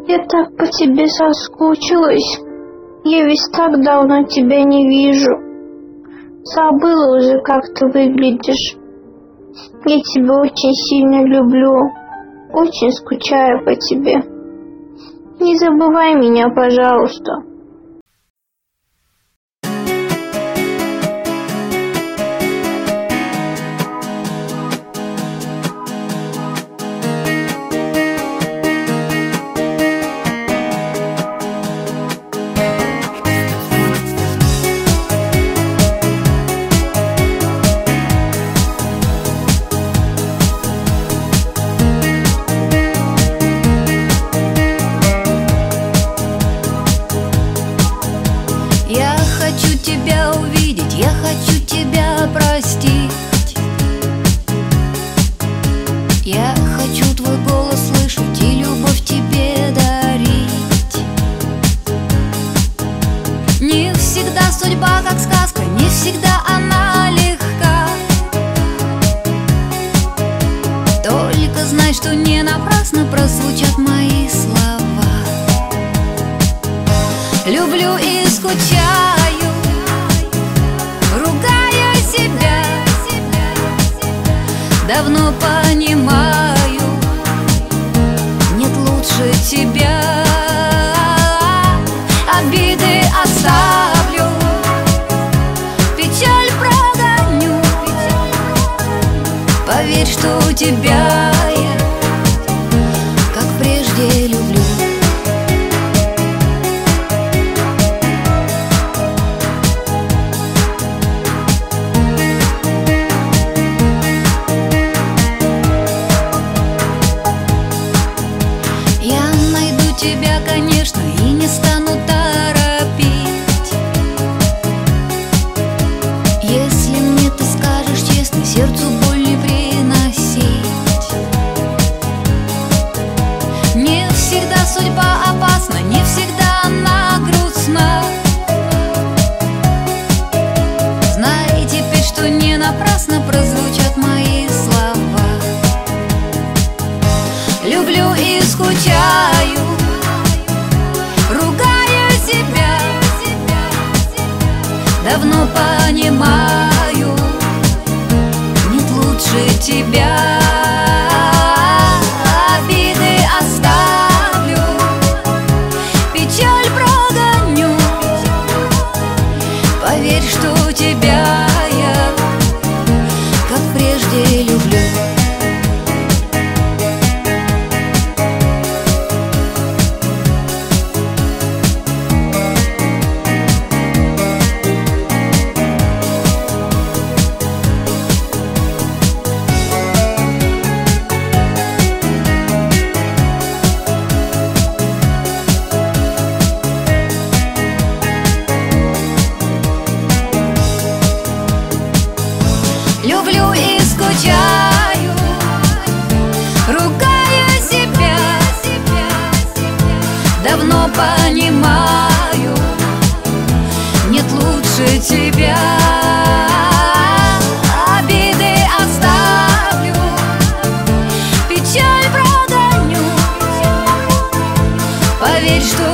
Я так по тебе соскучилась. Я ведь так давно тебя не вижу. Забыла уже, как ты выглядишь. Я тебя очень сильно люблю. Очень скучаю по тебе. Не забывай меня, пожалуйста. Хочу тебя увидеть, я хочу тебя простить. Я хочу твой голос слышать и любовь тебе дарить. Не всегда судьба как сказка, не всегда она легка. Только знай, что не напрасно прозвучат мои слова. Люблю и скучаю, ругаю себя, давно понимаю, нет лучше тебя. Обиды оставлю, печаль прогоню. Поверь, что у тебя я, как прежде, люблю. Тебя, конечно, и не стану торопить. Если мне ты скажешь честно, сердцу боль не приносить. Не всегда судьба опасна, не всегда она грустна. Знай теперь, что не напрасно прозвучат мои слова. Люблю и скучаю, ругаю себя, давно понимаю, нет лучше тебя. Обиды оставлю, печаль прогоню. Поверь, что у тебя я, как прежде, люблю. Люблю и скучаю, ругаю себя, давно понимаю, нет лучше тебя. Обиды оставлю, печаль прогоню. Поверь, что